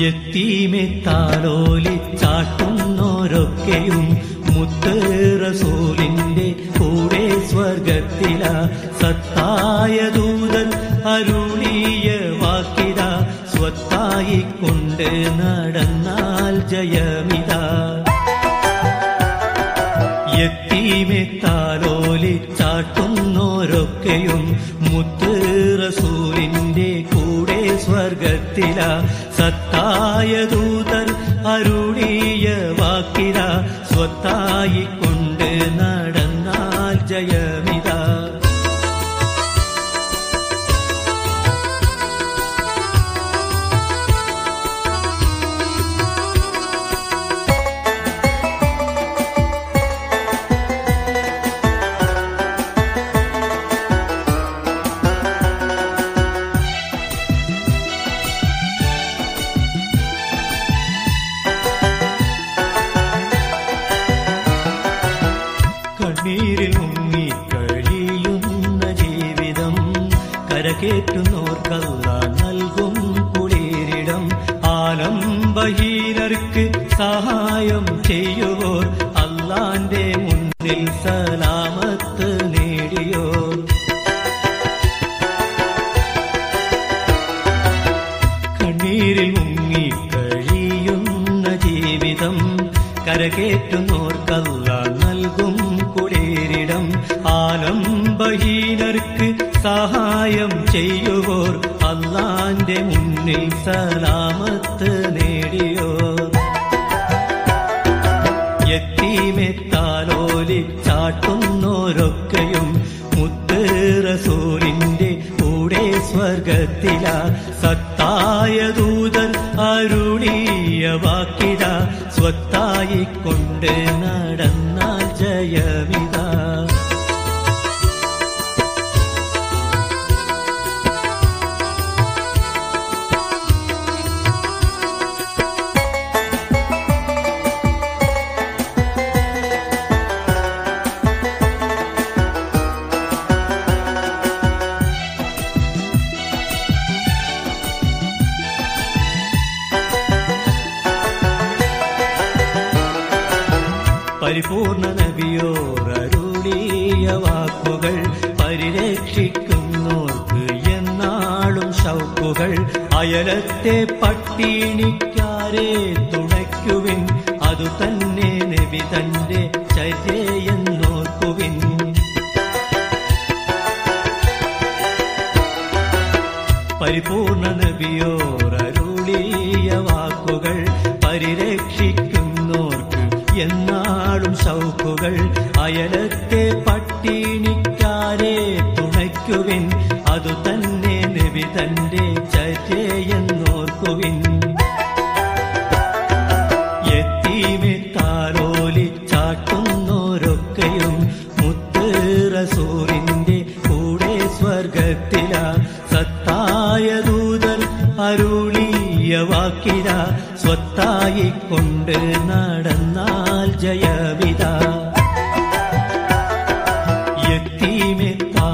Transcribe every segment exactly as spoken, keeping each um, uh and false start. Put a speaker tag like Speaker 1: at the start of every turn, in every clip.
Speaker 1: യത്തീമെ താലോലിച്ചാട്ടുന്നോരൊക്കെയും മുത്ത് റസൂലിന്റെ കൂടെ സ്വർഗത്തില സത്തായ ദൂതൻ അരുളിയ വാക്കിത സ്വത്തായി കൊണ്ട് നടന്നാൽ ജയമിത. യത്തീമെ താലോലിച്ചാട്ടുന്നോരൊക്കെയും മുത്ത് റസൂലിന്റെ കൂടെ സ്വർഗത്തില സത്തായ ദൂതൻ അരുളിയ വാക്കിത സ്വത്തായി കൊണ്ട് നടന്നാൽ ജയമിത. കണ്ണീരിൽ മുങ്ങി കഴിയുന്ന ജീവിതം കരകേറ്റുന്നോർക്കല്ല നൽകും കുളിരിടം. ആലംബഹീനർക്ക് സഹായം ചെയ്യുവോർ അല്ലാന്റെ മുന്നിൽ സലാമത്ത് നേടിയോർ. കണ്ണീരിൽ മുങ്ങി കഴിയുന്ന ജീവിതം കരകേറ്റുന്നോർക്കല്ല നൽകും കുളിരിടം. ആലംബഹീനർക്ക് സഹായം ചെയ്യുവോർ അല്ലാന്റെ മുന്നിൽ സലാമത്ത് നേടിയോർ. യത്തീമെ താലോലിച്ചാട്ടുന്നോരൊക്കെയും മുത്ത് റസൂലിന്റെ കൂടെ സ്വർഗത്തില സത്തായ ദൂതൻ അരുളിയ വാക്കിത സ്വത്തായി കൊണ്ട് നടന്നാൽ ജയമിത. പരിപൂർണ നബിയോർ അരുളിയ വാക്കുകൾ പരിരക്ഷിക്കുന്നോർക്ക് എന്നാളും ശൗക്കുകൾ. അയലത്തെ പട്ടിണിക്കാരെ തുണയ്ക്കുവിൻ അതു തന്നെ നബി തന്റെ ചര്യയെന്നോർക്കുവിൻ. പരിപൂർണ നബിയോർ അരുളിയ വാക്കുകൾ പരിരക്ഷിക്കുന്നോർക്ക് എന്നാളും ശൗക്കുകൾ. അയലത്തെ പട്ടിണിക്കാരെ തുണയ്ക്കുവിൻ അതു തന്നെ നബി തന്റെ ചര്യയെന്നോർക്കുവിൻ. യത്തീമെ താലോലിച്ചാട്ടുന്നോരൊക്കെയും മുത്ത് റസൂലിന്റെ കൂടെ സ്വർഗത്തില സത്തായ ദൂതൻ അരുളിയ വാക്കിത സ്വത്തായി കൊണ്ട് നടന്നാൽ ജയവിത. യത്തീമെ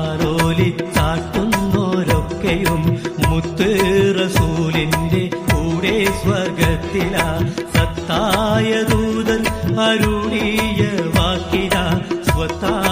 Speaker 1: താലോലിച്ചാട്ടുന്നോരൊക്കെയും മുത്ത് റസൂലിന്റെ കൂടെ സ്വർഗത്തില സത്തായ ദൂതൻ അരുളിയ വാക്കിത സ്വത്തായി